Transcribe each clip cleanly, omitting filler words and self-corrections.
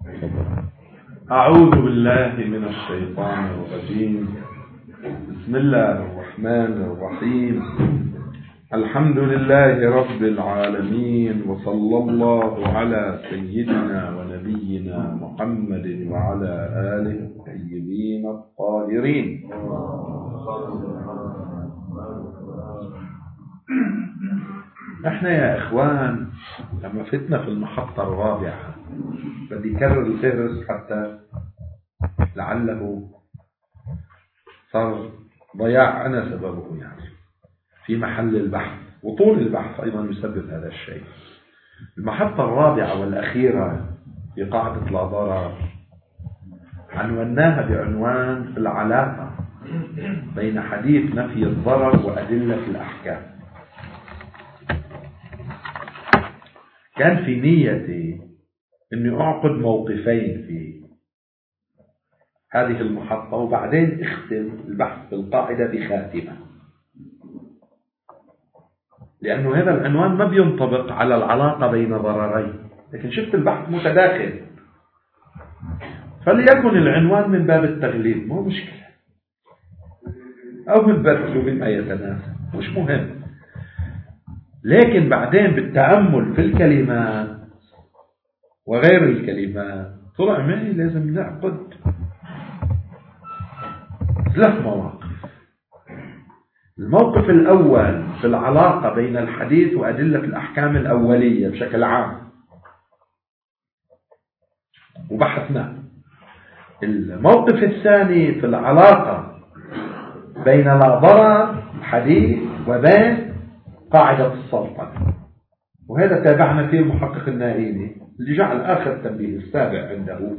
أعوذ بالله من الشيطان الرجيم. بسم الله الرحمن الرحيم. الحمد لله رب العالمين، وصلى الله على سيدنا ونبينا محمد وعلى آله الطيبين الطاهرين. احنا يا اخوان لما فتنا في المحطة الرابعة، بدي كرر الفهرس حتى لعله صار ضياع أنا سببه، يعني في محل البحث وطول البحث أيضا يسبب هذا الشيء. المحطة الرابعة والأخيرة في قاعدة لا ضرر عنوناها بعنوان العلاقة بين حديث نفي الضرر وأدلة الأحكام. كان في نيتي أني أعقد موقفين في هذه المحطة، وبعدين اختم البحث في القاعدة بخاتمة، لأنه هذا العنوان ما بينطبق على العلاقة بين ضررين، لكن شفت البحث متداخل، فليكن العنوان من باب التغليب، مو مشكلة، أو من باب بما يتناسب، مش مهم. لكن بعدين بالتأمل في الكلمات وغير الكلمات طلع معي لازم نعقد 3 مواقف. الموقف الأول في العلاقة بين الحديث وأدلة الأحكام الأولية بشكل عام، وبحثنا. الموقف الثاني في العلاقة بين لا ضرر الحديث وبين قاعدة السلطنة، وهذا تابعنا فيه المحقق النائيني اللي جعل آخر تنبيه السابع عنده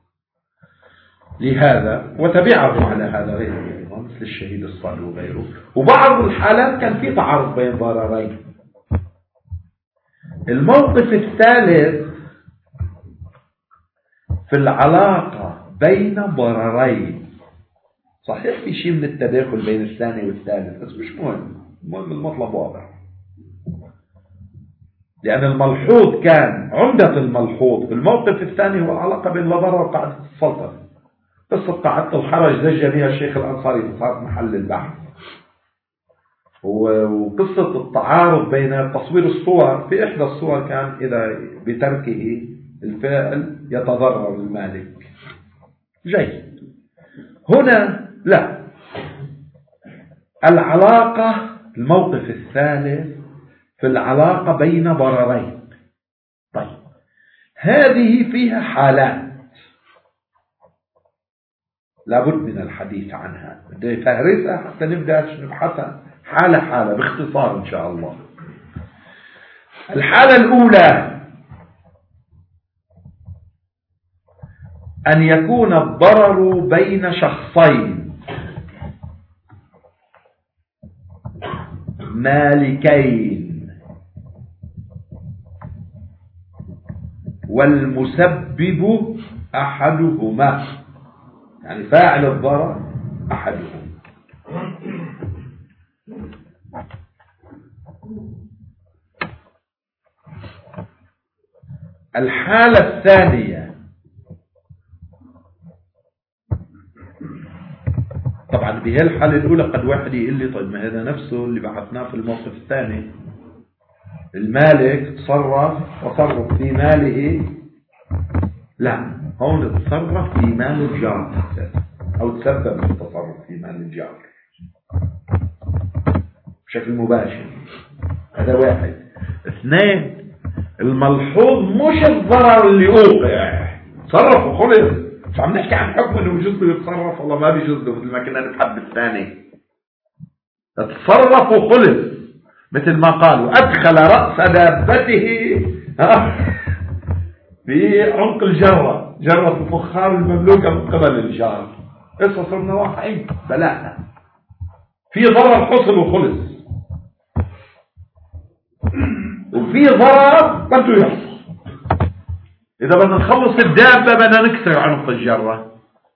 لهذا، وتبعه على هذا غيره مثل الشهيد الصالح وغيره. وبعض الحالات كان في تعارض بين ضررين. الموقف الثالث في العلاقة بين ضررين، صحيح في شيء من التداخل بين الثاني والثالث بس مش مهم، المهم المطلب واضح، لأن الملحوظ كان عمدة الملحوظ في الموقف الثاني هو العلاقة بين لا ضرر وقاعدة السلطنة. قصة قاعدة الحرج زج بها الشيخ الأنصاري صارت محل البحث، وقصة التعارض بين تصوير الصور في إحدى الصور كان إذا بتركه الفاعل يتضرر المالك. جيد. هنا لا، العلاقة الموقف الثالث في العلاقة بين ضررين. طيب هذه فيها حالات لابد من الحديث عنها، بدي فهرسها حتى نبدأ نبحثها حالة حالة باختصار إن شاء الله. الحالة الأولى أن يكون الضرر بين شخصين مالكين والمسبب أحدهما، يعني فاعل الضرر أحدهم. الحالة الثانية طبعا بهي الحالة الأولى قد واحد يقول لي طيب ما هذا نفسه اللي بعثناه في الموقف الثاني، المالك تصرف في ماله. لا، هون تصرف في مال الجار أو تسبب في التصرف في مال الجار بشكل مباشر. هذا واحد. 2، الملحوظ مش الضرر اللي وقع، تصرف وخلص. مش عم نحكي عن حكم انه بيجوز له يتصرف والله ما بيجوز له، مثل ما كنا نتحدث الثاني تصرف وخلص، مثل ما قالوا أدخل رأس دابته في عنق الجرة، جرة الفخار المملوكة من قبل الجار. إذا صرنا واقعين بلاء في ضرر حصل وخلص، وفي ضرر بده يحصل. إذا بدنا نخلص الدابة بدنا نكسر عنق الجرة،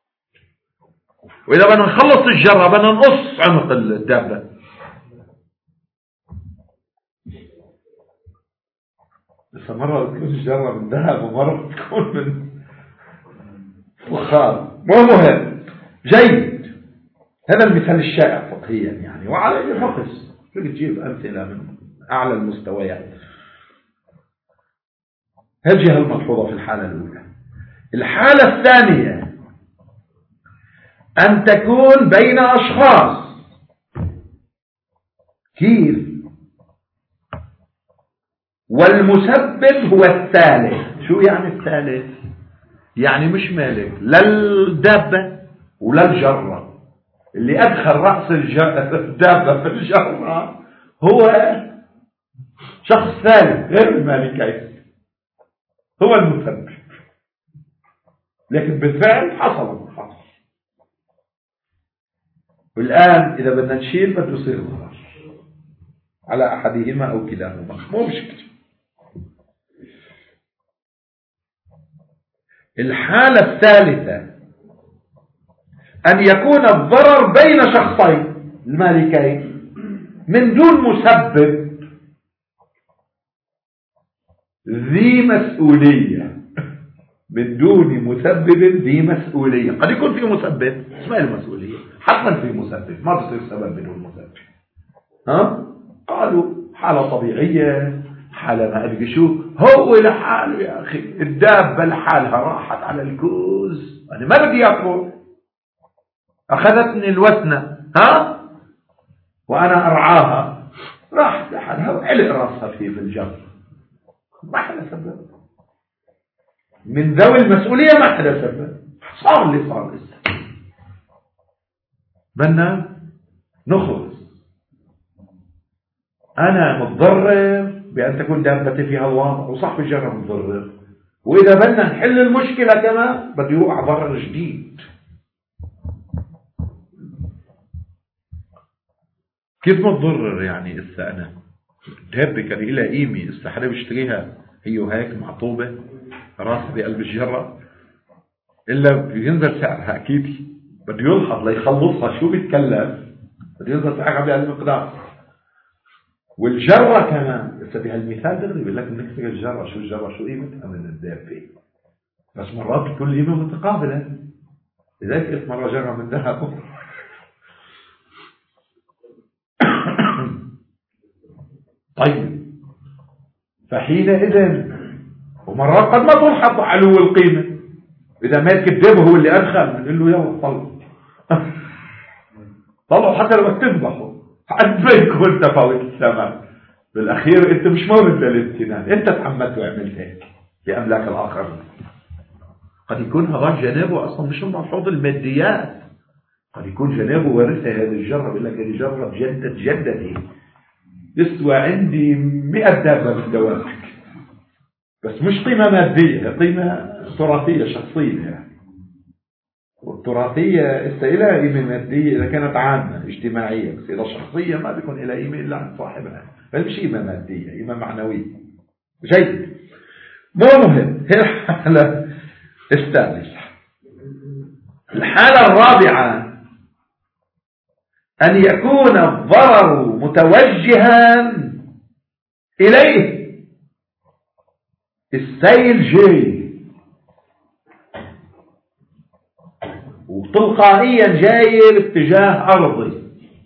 وإذا بدنا نخلص الجرة بدنا نقص عنق الدابة. بس مرة تكون الجرة من ذهب ومرة تكون من فخار. ومهم جيد. هذا المثال الشائع فقهيا يعني، وعليه فقس فيك تجيب أمثلة من أعلى المستويات. هذه الملحوظة في الحالة الأولى. الحالة الثانية أن تكون بين أشخاص. كيف؟ والمسبب هو الثالث. شو يعني الثالث؟ يعني مش مالك لا الدابة ولا الجرة. اللي أدخل رأس الدابة في الجرة هو شخص ثالث غير المالكين، هو المسبب. لكن بالفعل حصل الحصل. والآن إذا بدنا نشيل بده يصير ضرر على أحدهما أو كلاهما، مو مشكلة. الحالة الثالثة أن يكون الضرر بين شخصين المالكين من دون مسبب ذي مسؤولية، من دون مسبب ذي مسؤولية. قد يكون في مسبب اسمها المسؤولية، حتما في مسبب، ما بصير سبب بدون مسبب. قالوا حالة طبيعية، حالة ما أدري شو، هو لحاله يا أخي، الدابة لحالها راحت على الكوز، أنا ما بدي أكل، أخذتني الوثنة وأنا أرعاها، راحت لحالها وعلق راسها في الجر، ما حدا سبب من ذوي المسؤولية، ما حدا سبب، صار اللي صار لسه. بدنا نخلص. أنا متضرر بأن تكون دابتي فيها الواضع، وصاحب الجرة متضرر، وإذا بدنا نحل المشكلة كمان بده يوقع ضرر جديد. كيف متضرر يعني؟ إسا أنا دابة كان إلها قيمة، إسا حدا بيشتريها هي وهيك معطوبة راسها بقلب الجرة، إلا ينزل سعرها أكيد، بده يلحظ ليخلصها شو بيتكلف، بده ينزل سعرها بهالمقدار. والجرة كمان إسا بهالمثال دغري بيقول لك بنكسر الجرة، شو الجرة شو قيمتها من الدابة، بس مرات بتكون قيمة متقابلة. لذلك مرة جرة من ذهب طيب، فحينئذ ومرات قد ما تلحظ علو القيمة. إذا مالك الدب هو اللي أدخل بنقول له يلا طلعوا حتى لما تذبحوا حد ما يكون تفاوت الثمن. بالأخير أنت مش مورد للامتنان، أنت تحملت وعملت هيك لأملاك الآخر. قد يكون هذا جنابه أصلا مش ملحوظ الماديات، قد يكون جنابه ورثة هذه الجرة، بيقول لك هذه جرة بجدة جدتي يسوى عندي 100 دابة من دوابك، بس مش قيمة مادية، قيمة تراثية شخصية يعني. والتراثية إلها قيمة مادية إذا كانت عامة اجتماعية، بس إذا شخصية ما بيكون إلها قيمة إلا عند صاحبها، فمش قيمة مادية، قيمة معنوية. جيد، مو مهم. هي الحالة الثالثة. الحالة الرابعة أن يكون الضرر متوجها إليه، السيل جاي وتلقائيا جاي باتجاه أرضي،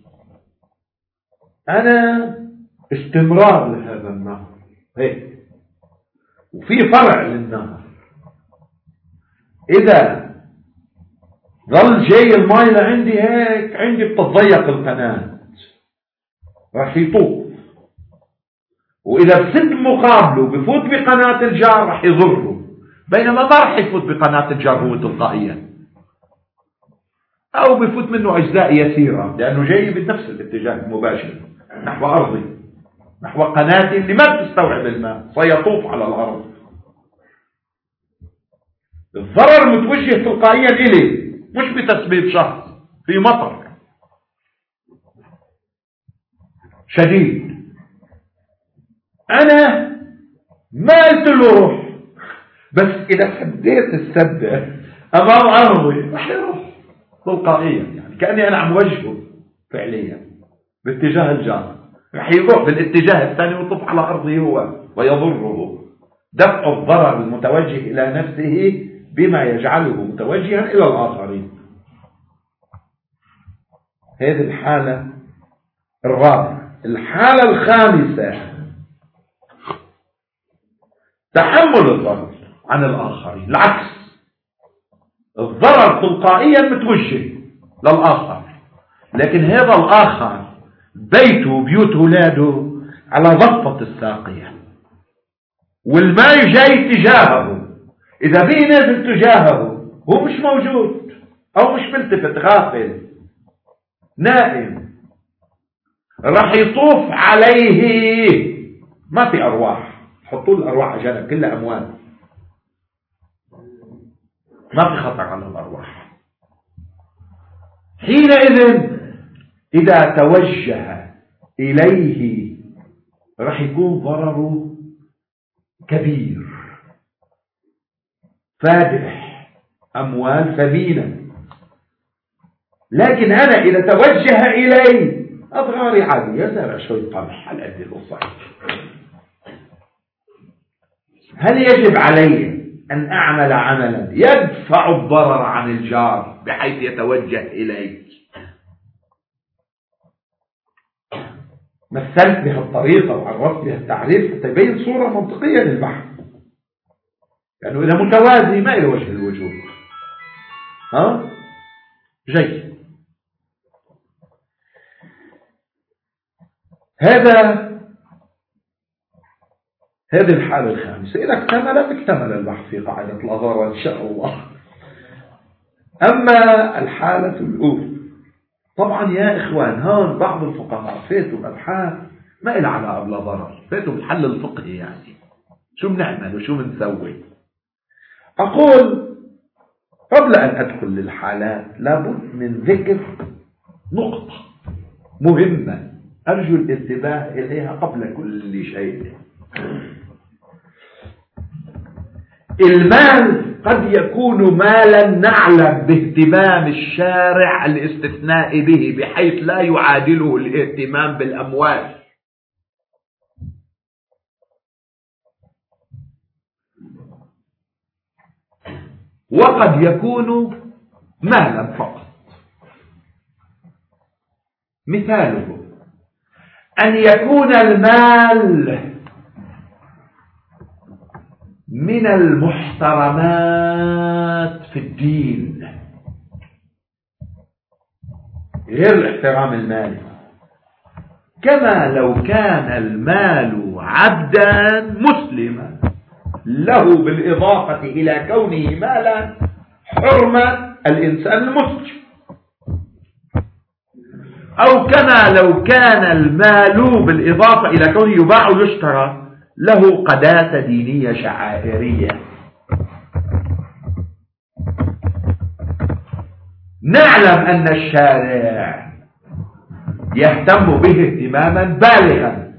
أنا استمرار لهذا النهر هيك، وفي فرع للنهر، إذا ظل جاي الماء لعندي هيك، عندي بتضيق القناة راح يطوف، وإذا بسد مقابله بفوت بقناة الجار راح يضره، بينما ما راح يفوت بقناة الجار هو تلقائيا، أو بفوت منه أجزاء يسيرة لأنه جاي بنفس الاتجاه المباشر نحو أرضي، نحو قناة اللي ما بتستوعب الماء، سيطوف على الأرض. الضرر متوجه تلقائيا إليه، مش بتسبيب شخص في مطر شديد، أنا ما قلت له روح، بس إذا سديت السدة أمام أرضي راح يروح تلقائيا، يعني كأني أنا عم وجهه فعليا باتجاه الجار، راح يروح بالاتجاه الثاني ويطف على أرضه هو ويضره. دفع الضرر المتوجه إلى نفسه بما يجعله متوجها إلى الآخرين. هذه الحالة الرابعة. الحالة الخامسة تحمل الضرر عن الآخرين. العكس، الضرر تلقائيا متوجه للآخر، لكن هذا الآخر بيته وبيوت أولاده على ضفة الساقية، والماء جاي تجاهه، إذا بيه نازل تجاهه هو مش موجود أو مش ملتفت، غافل نائم، راح يطوف عليه. ما في أرواح، حطوا الأرواح جنب، كلها أموال، ما في خطر على الأرواح. حينئذ إذا توجه إليه راح يكون ضرره كبير، فادح، أموال ثمينة. لكن أنا إذا توجه إليه أضراري عادية، زرع شوي قمح على قد الأصعد. هل يجب علي أن أعمل عملا يدفع الضرر عن الجار بحيث يتوجه إليك؟ مثلت بها الطريقة وعرفت بها التعريف تبين صورة منطقية للبحث، لأنه يعني إذا متوازي ما إلى وجه الوجود. جيد. هذه الحالة الخامسة. إذا اكتمل البحث في قاعدة الأضرار إن شاء الله. أما الحالة الأولى، طبعا يا إخوان هون بعض الفقهاء فاتوا الأبحاث ما إلى علاقة بلا ضرر، فاتوا بالحل الفقهي، يعني شو بنعمل وشو بنسوي. أقول قبل أن أدخل للحالات لابد من ذكر نقطة مهمة أرجو الانتباه إليها قبل كل شيء. المال قد يكون مالا نعلم باهتمام الشارع الاستثناء به بحيث لا يعادله الاهتمام بالأموال، وقد يكون مالا فقط. مثاله أن يكون المال من المحترمات في الدين غير الاحترام المالي، كما لو كان المال عبدا مسلما له بالإضافة إلى كونه مالا حرمة الإنسان المسلم، أو كما لو كان المال بالإضافة إلى كونه يباع ويشترى له قداسة دينية شعائرية. نعلم أن الشارع يهتم به اهتماما بالغا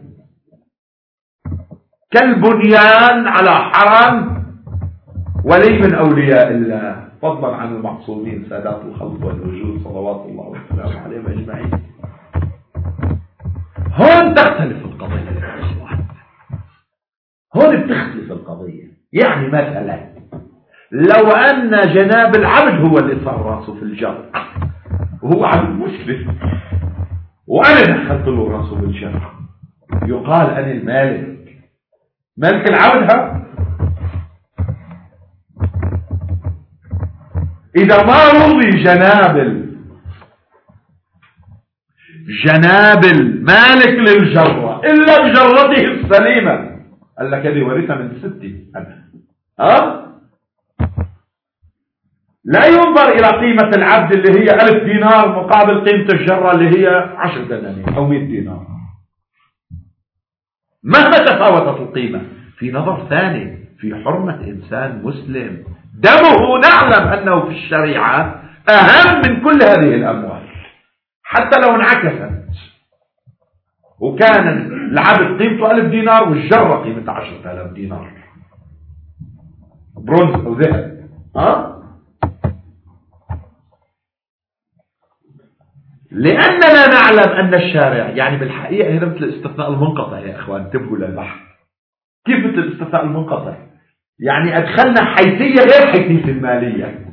كالبنيان على حرم ولي من أولياء الله، فضلا عن المعصومين سادات الخلق والوجود صلوات الله وسلامه عليهم أجمعين. هون تختلف القضية، هون بتختلف القضية. يعني مثلا لو أن جناب العبد هو اللي صار راسه في الجر وهو عبد مسلم وأنا دخلت له راسه بالجر، يقال أنا المالك، ملك العبد. إذا ما رضي جناب المالك للجرة إلا بجرته السليمة، قال لك هذه ورثة من ستي أنا. لا ينظر إلى قيمة العبد اللي هي 1000 دينار مقابل قيمة الجرة اللي هي 10 دنانير أو 100 دينار، مهما تفاوتت القيمة في نظر ثاني في حرمة إنسان مسلم دمه. نعلم أنه في الشريعة أهم من كل هذه الأموال، حتى لو انعكست وكان العبد قيمته 1000 دينار والجرة قيمة 10,000 دينار برونز أو ذهب. لأننا نعلم أن الشارع، يعني بالحقيقة هذا مثل الاستثناء المنقطع يا إخوان، انتبهوا للبحث. كيف مثل الاستثناء المنقطع؟ يعني أدخلنا حيثية غير حيثية المالية،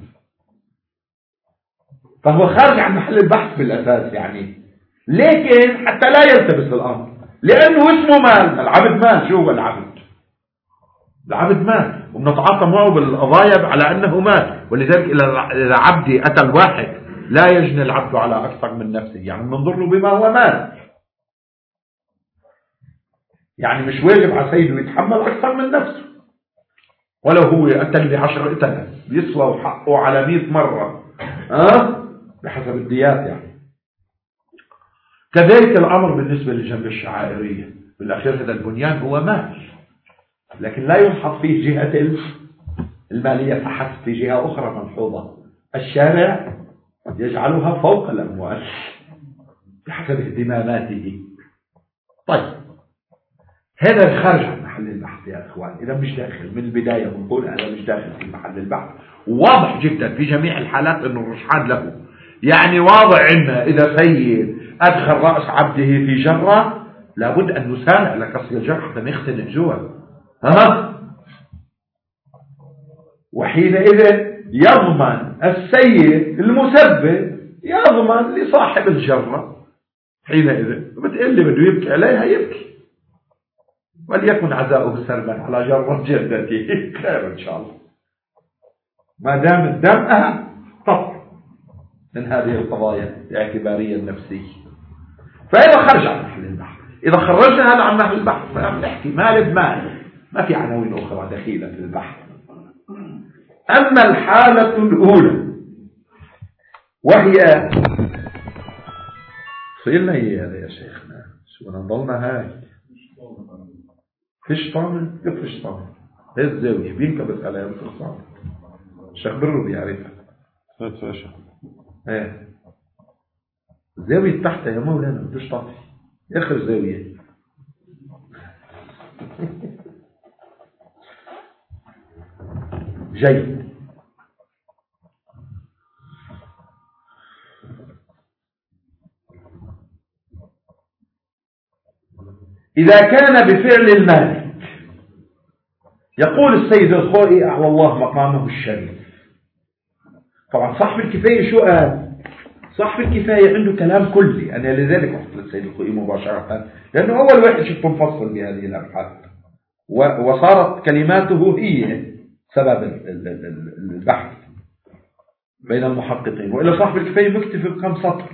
فهو خارج عن محل البحث بالأساس يعني. لكن حتى لا يلتبس الأمر، لأنه اسمه مال، العبد مال. شو هو العبد؟ العبد مال، وبنتعاطى معه بالقضايا على أنه مال. ولذلك إذا عبدي أتى الواحد لا يجني العبد على أكثر من نفسه، يعني بننظر له بما هو مال. يعني مش واجب على سيده يتحمل أكثر من نفسه، ولو هو أتى ب10 أتنة يسوى حقه على 100 مرة، بحسب الديات يعني. كذلك الأمر بالنسبة للجنب الشعائرية، بالأخير هذا البنيان هو مال، لكن لا يلحظ فيه جهة المالية فحسب، في جهة أخرى ملحوظة. الشارع يجعلها فوق الأموال بحسب اهتماماته. طيب هذا الخارج عن محل البحث يا أخوان. إذا مش داخل من البداية، بنقول هذا مش داخل في محل البحث. واضح جدا في جميع الحالات أنه الرشحان له. يعني واضح عندنا إذا سيد أدخل رأس عبده في جرة لابد أن نسارع لكسر الجرح حتى نختنق جوا. وحينئذ يضمن السيد المسبب، يضمن لصاحب الجرة. حينئذ بتقول لي بده يبكي عليها يبكي، وليكن عزاؤه سربا على جرة جدته خير إن شاء الله، ما دام الدم أهم طبعا من هذه القضايا الاعتبارية النفسية. فإذا خرج عن محل البحث، إذا خرجنا هذا عن محل البحث فنحكي مال بمال، ما في عناوين أخرى دخيلة في البحث. أما الحالة الأولى وهي صيرنا هذا يا شيخنا، شو نضلنا هاي فيش طامن فيش طامن. هي الزاوية بينكبس عليها مثل صامن. الشيخ برو بيعرفها. ايه الزاوية تحتها يا مولانا بدوش طافي اخر زاوية. جيد. إذا كان بفعل المالك، يقول السيد الخوئي أعلى الله مقامه الشريف. طبعا صاحب الكفاية شو قال؟ صاحب الكفاية عنده كلام كلي. أنا لذلك رحت للسيد الخوئي مباشرة، لأنه أول واحد شفته مفصل بهذه الأبحاث، وصارت كلماته هي سبب البحث بين المحققين. وإلا صاحب الكفاية مكتفي بكم سطر.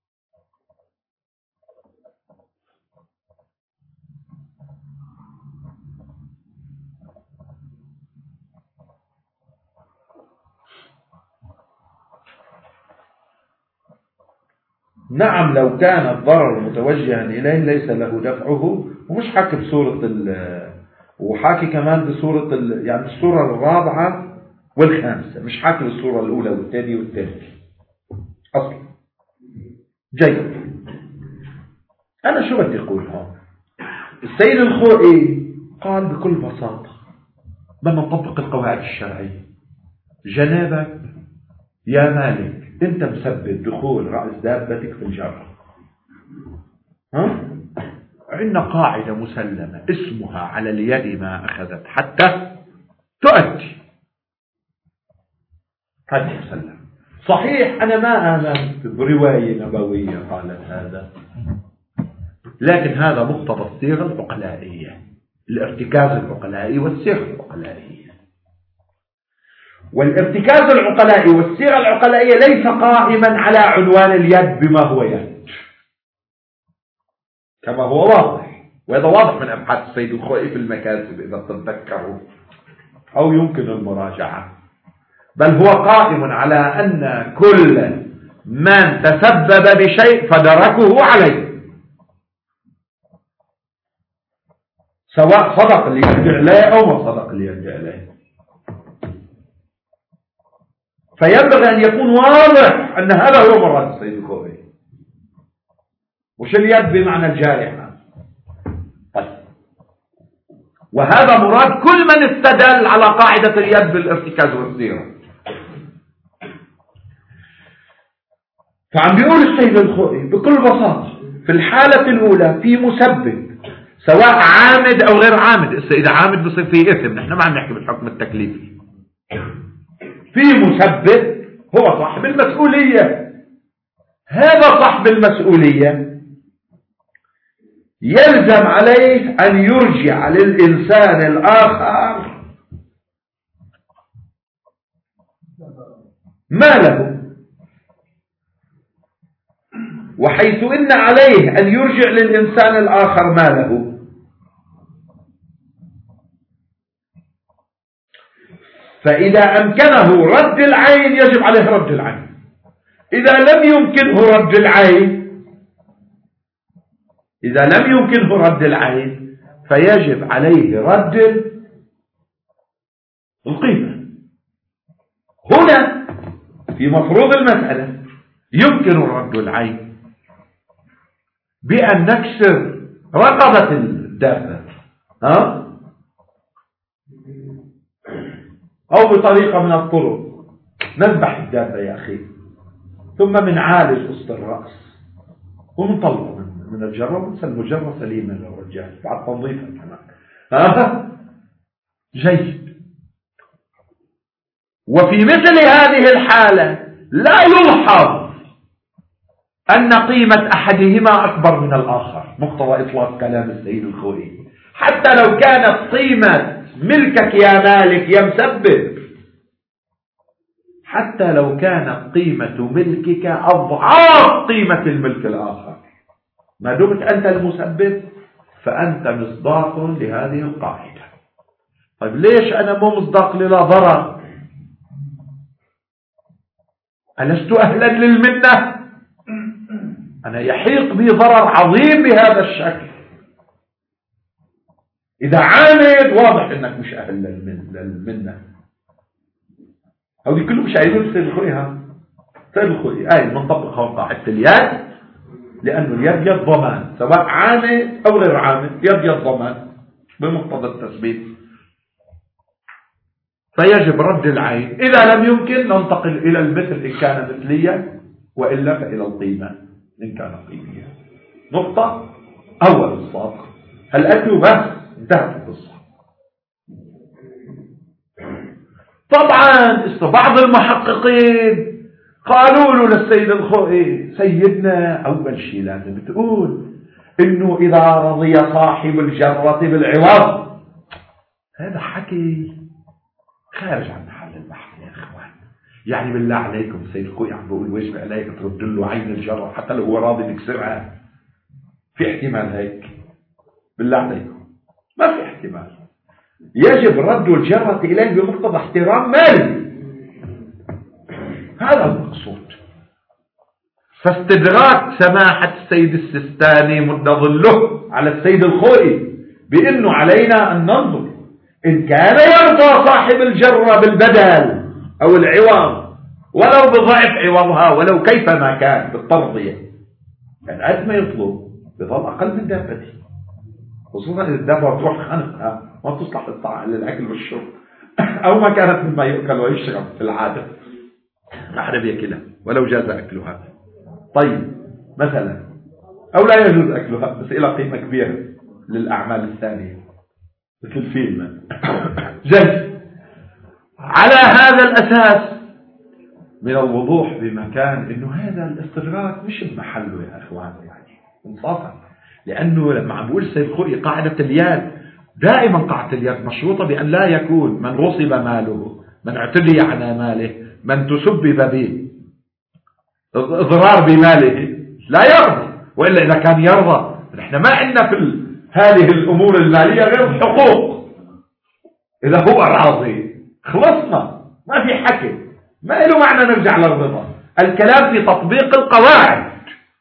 نعم لو كان الضرر متوجها إليه ليس له دفعه. ومش حاكي بصورة وحاكي كمان بصورة يعني الصورة الرابعة والخامسة، مش حاكي بالصورة الأولى والثانية والثالثة أصلا. جيد. أنا شو بدي أقول هون؟ السيد الخوئي قال بكل بساطة بدنا نطبق القواعد الشرعية. جنابك يا مالك أنت مسبب دخول رأس دابتك في الجرة. عندنا قاعدة مسلمة اسمها على اليد ما أخذت حتى تؤدي. هذا مسلم. صحيح أنا ما آمنت برواية نبوية قالت هذا، لكن هذا مقتضى الصيغة العقلائية، الارتكاز العقلائي والصيغة العقلائية. والارتكاز العقلائي والصيغة العقلائية ليس قائما على عنوان اليد بما هو يد كما هو واضح، وهذا واضح من أبحاث السيد الخوئي في المكاسب إذا تتذكروا أو يمكن المراجعة. بل هو قائم على أن كل من تسبب بشيء فدركه عليه، سواء صدق اللي يرجع له أو ما صدق اللي يرجع له. فينبغي أن يكون واضح أن هذا هو مراد السيد الخوئي، وش اليد بمعنى الجارحة. طيب. وهذا مراد كل من استدل على قاعدة اليد بالارتكاز والصيغة. فعم بيقول السيد الخوئي بكل بساطة في الحالة الأولى في مسبب سواء عامد أو غير عامد. إذا عامد بصير فيه إثم، نحن ما عم نحكي بالحكم التكليفي. في مسبب هو صاحب المسؤولية، هذا صاحب المسؤولية يلزم عليه أن يرجع للإنسان الآخر ماله، وحيث إن عليه أن يرجع للإنسان الآخر ماله، فإذا أمكنه رد العين يجب عليه رد العين. إذا لم يمكنه رد العين فيجب عليه رد القيمة. هنا في مفروض المسألة يمكن رد العين بأن نكسر رقبة الدابة أو بطريقة من الطرق نذبح الدابة يا أخي، ثم بنعالج وسط الرأس ونطلع من الجرة ونسلم جرة سليمة للرجال بعد تنظيفها كمان. جيد. وفي مثل هذه الحالة لا يلحظ أن قيمة أحدهما أكبر من الآخر، مقتضى إطلاق كلام السيد الخوئي. حتى لو كانت قيمة ملكك يا مالك يا مسبب، حتى لو كانت قيمة ملكك أضعاف قيمة الملك الآخر، ما دمت أنت المسبب فأنت مصداق لهذه القاعدة. طيب ليش أنا مو مصداق للا ضرر؟ ألست أهلا للمنة؟ أنا يحيق بي ضرر عظيم بهذا الشكل. إذا عاند واضح أنك مش أهل للمنة. هذه كله مش عايزين سيد الخوئي من طبق قاعدة اليد، لأنه اليد يد ضمان، سواء عامد أو غير عامد يد ضمان بمقتضى التثبيت. فيجب رد العين. إذا لم يمكن ننتقل إلى المثل إن كان مثليا، وإلا فإلى القيمة إن كان قيميا. نقطة أول الصاق. هل أتوا بس انتهت القصة. طبعا بعض المحققين قالوا له للسيد الخوئي: سيدنا أول شيء لازم تقول إنه إذا رضي صاحب الجرة بالعوض، هذا حكي خارج عن محل البحث يا إخوان. يعني بالله عليكم السيد الخوئي عم بقول واجب عليك ترد له عين الجرة حتى لو هو راضي بكسرها. في احتمال هيك؟ بالله عليكم ما في احتمال. يجب رد الجرة إليه بمقتضى احترام مالي، هذا المقصود. فاستدراك سماحة السيد السيستاني مد ظله على السيد الخوئي بأنه علينا أن ننظر إن كان يرضى صاحب الجرة بالبدل أو العوض ولو بضعف عوضها ولو كيفما كان بالترضية، يعني قد ما يطلب بظل أقل من دابته، خصوصا إذا الدابة تروح خنقها ما تصلح للأكل والشرب أو ما كانت مما يؤكل ويشرب في العادة، ما حدا بيأكلها ولو جاز أكلها. طيب مثلا أو لا يجوز أكلها بس إلى قيمة كبيرة للأعمال الثانية مثل الفيلم. جيد. على هذا الأساس من الوضوح بمكان إنه هذا الاستدراك مش بمحله يا أخوان، يعني انصافا، لأنه لما عم بقول السيد الخوئي قاعدة اليد، دائما قاعدة اليد مشروطة بأن لا يكون من غصب ماله، من اعتدي على ماله، من تسبب به اضرار بماله لا يرضى. وإلا إذا كان يرضى، نحن ما عندنا في هذه الأمور المالية غير الحقوق. إذا هو راضي خلصنا، ما في حكي، ما له معنى نرجع للرضا. الكلام في تطبيق القواعد.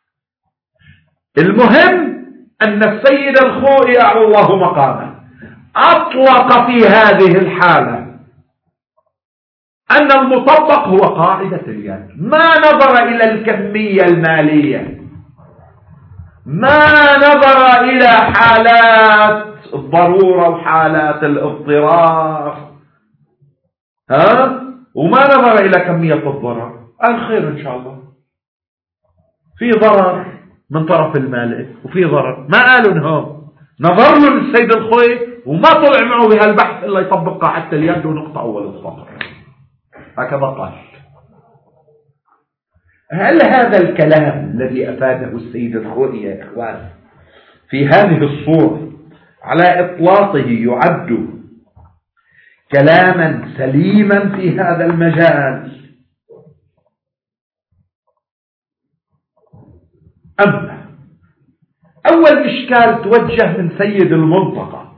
المهم أن السيد الخوئي أعلى الله مقامه أطلق في هذه الحالة أن المطبق هو قاعدة اليد، ما نظر إلى الكمية المالية، ما نظر إلى حالات الضرورة وحالات الاضطرار، وما نظر إلى كمية الضرر. الخير إن شاء الله، في ضرر من طرف المالك وفي ضرر، ما قالوا انهم نظر له السيد الخوي وما طلع معه بهالبحث إلا يطبق قاعدة اليد ونقطة أول السطر، هكذا قال. هل هذا الكلام الذي أفاده السيد الخوي يا إخوان في هذه الصورة على إطلاقه يعد كلاما سليما في هذا المجال، أما أول إشكال توجه من سيد المنطقة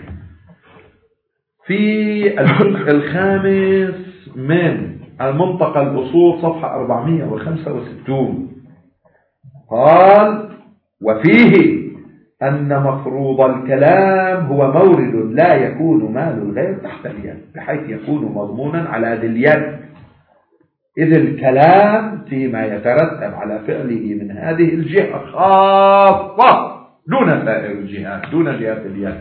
في الجزء الخامس من المنطقة الأصول صفحة 465 قال: وفيه أن مفروض الكلام هو مورد لا يكون مال الغير تحت اليد بحيث يكون مضمونا على ذي اليد، إذ الكلام فيما يترتب على فعله من هذه الجهة خاصة دون سائر الجهات، دون جهة اليد.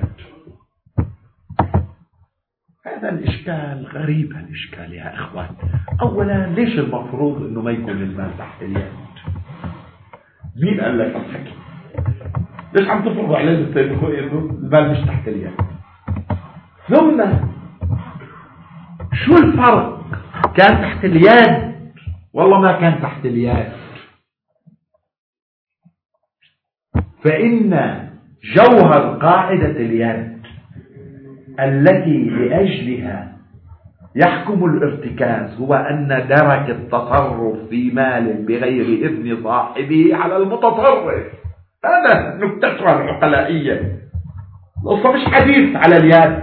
هذا الإشكال غريب. الإشكال يا إخوان، أولا ليش المفروض أنه ما يكون المال تحت اليد؟ مين قال لك الحكي؟ ليش عم تفرض عليه السيد الخوي أنه المال مش تحت اليد؟ ثم شو الفرق؟ كان تحت اليد والله ما كان تحت اليد؟ فإن جوهر قاعدة اليد التي لأجلها يحكم الارتكاز هو أن درك التصرف في مال بغير إذن صاحبه على المتصرف. هذا نكتشفها العقلائية، القصة مش حديث على اليد.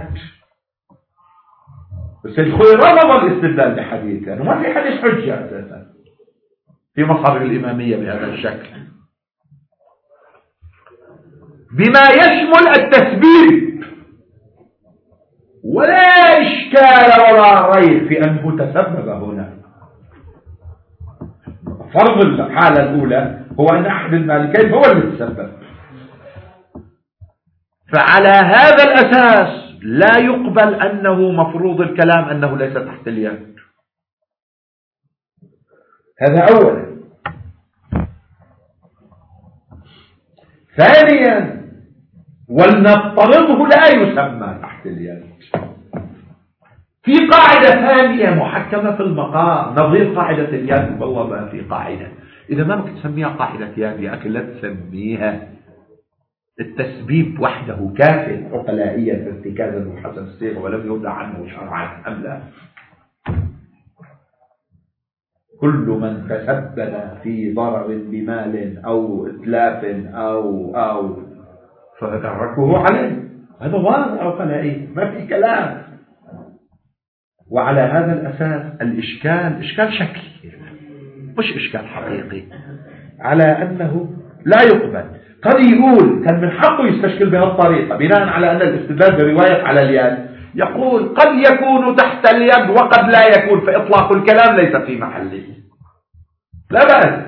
بس الخوي رفض الاستدلال بحديث لأنه ما في حديث حجة أساسا في مصادر الإمامية بهذا الشكل، بما يشمل التسبيب، ولا إشكال ولا ريب في أنه تسبب هنا. فرض الحالة الأولى هو أن أحد المالكين هو اللي تسبب، فعلى هذا الأساس لا يقبل أنه مفروض الكلام أنه ليس تحت اليد. هذا أولا. ثانيا، ولنفترضه لا يسمى تحت اليد. في قاعدة ثانية محكمة في المقام نظير قاعدة اليد، والله ما في قاعدة. إذا ما بدك تسميها قاعدة يد يا أخي لا تسميها. التسبيب وحده كافٍ عقلائيا ارتكازا وحسن السير ولم يودع عنه شرعا أم لا؟ كل من تسبب في ضرر بمال أو إتلاف أو فتركه عليه، هذا واضح عقلائي ما في كلام. وعلى هذا الأساس الإشكال إشكال شكلي مش إشكال حقيقي، على أنه لا يقبل. قد يقول كان من حقه يستشكل بهالطريقة بناء على أن الاستدلال برواية على اليد، يقول قد يكون تحت اليد وقد لا يكون، فإطلاق الكلام ليس في محله، لا بأس.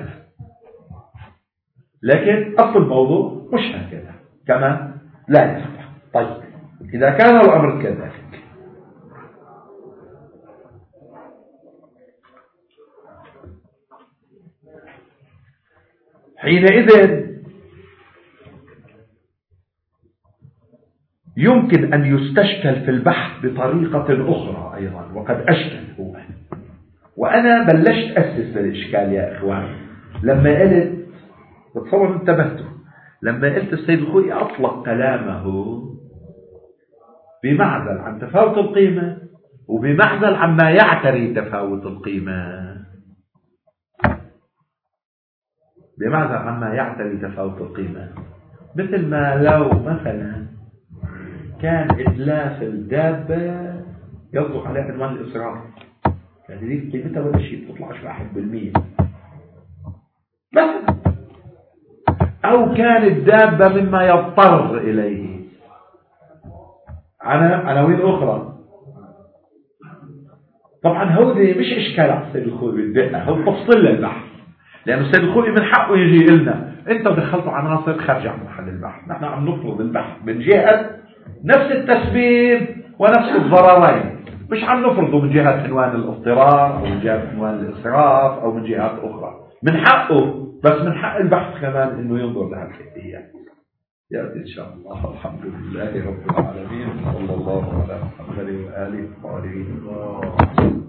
لكن أصل الموضوع مش هكذا كما لا يصح. طيب إذا كان الأمر كذلك، حينئذ يمكن أن يستشكل في البحث بطريقة أخرى أيضا، وقد أشكل هو. وأنا بلشت أسس الإشكال يا إخوان لما قلت، بتصور انتبهتوا لما قلت السيد الخوي أطلق كلامه بمعزل عن تفاوت القيمة وبمعزل عما يعتري تفاوت القيمة، بمعزل عما يعتري تفاوت القيمة. مثل ما لو مثلا كان إتلاف الدابة يصدق عليه عنوان الإسراف، يعني دي قيمتها ولا شيء تطلعش 1% مثلا، أو كان الدابة مما يضطر إليه عناوين أخرى. طبعا هودي مش إشكال على السيد الخوي بالدقة، هو تفصيل للبحث، لأن السيد الخوي من حقه يجي لنا أنت دخلتوا عناصر خارج عن محل البحث، نحن عم نفرض البحث من جهة نفس التسبيب ونفس الضررين، مش عم نفرضه من جهة عنوان الاضطرار أو من جهة عنوان الإسراف أو من جهات أخرى. من حقه، بس من حق البحث كمان إنه ينظر لهالحكايات. يأتي إن شاء الله. الحمد لله رب العالمين، صلى الله على محمد وآله وصحبه.